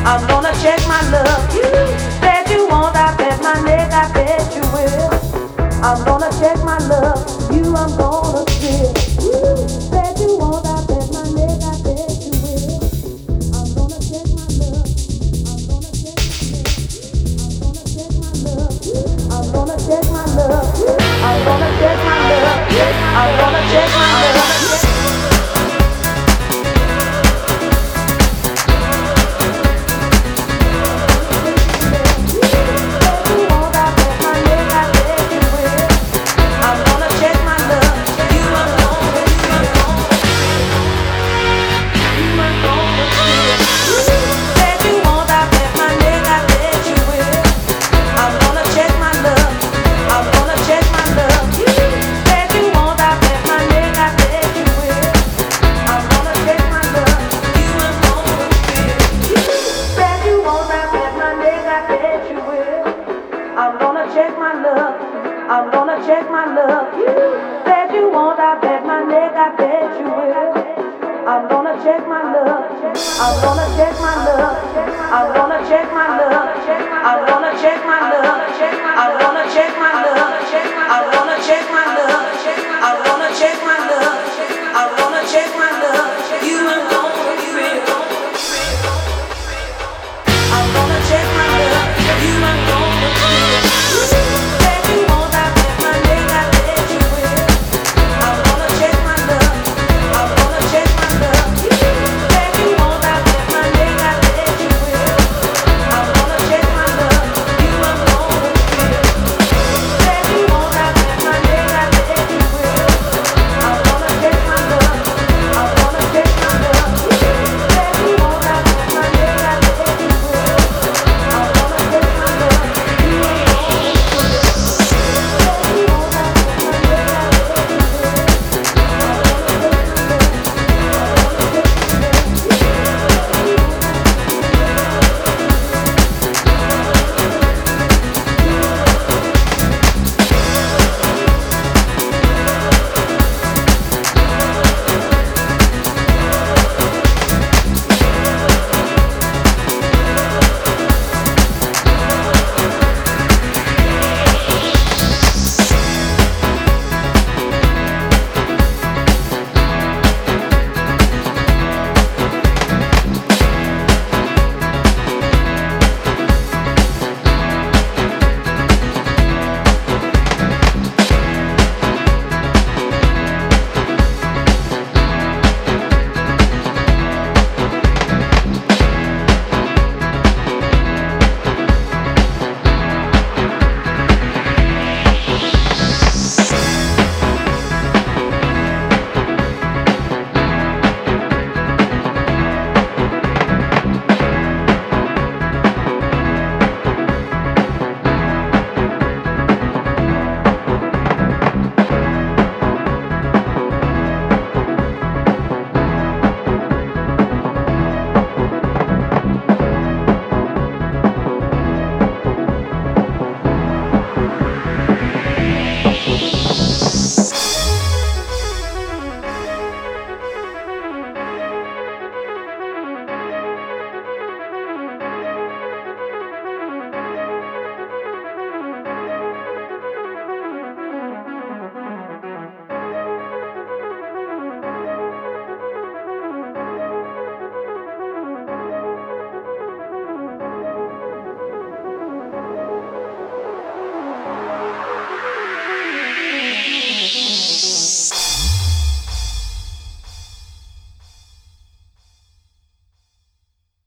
I'm gonna check my love. You said you won't, I bet my neck, I bet you will. I'm gonna check my love. You, I'm gonna feel. You said you won't, I bet my neck, I bet you will. I'm gonna check my love. I'm gonna check my love. I'm gonna check my love. I'm gonna check my love. I'm gonna check my love. I'm gonna check my love. You said you won't, I bet my neck, I bet you will. I'm gonna check my love. I'm gonna check my love. I'm gonna check my love. I'm gonna check my love. I'm gonna check my love.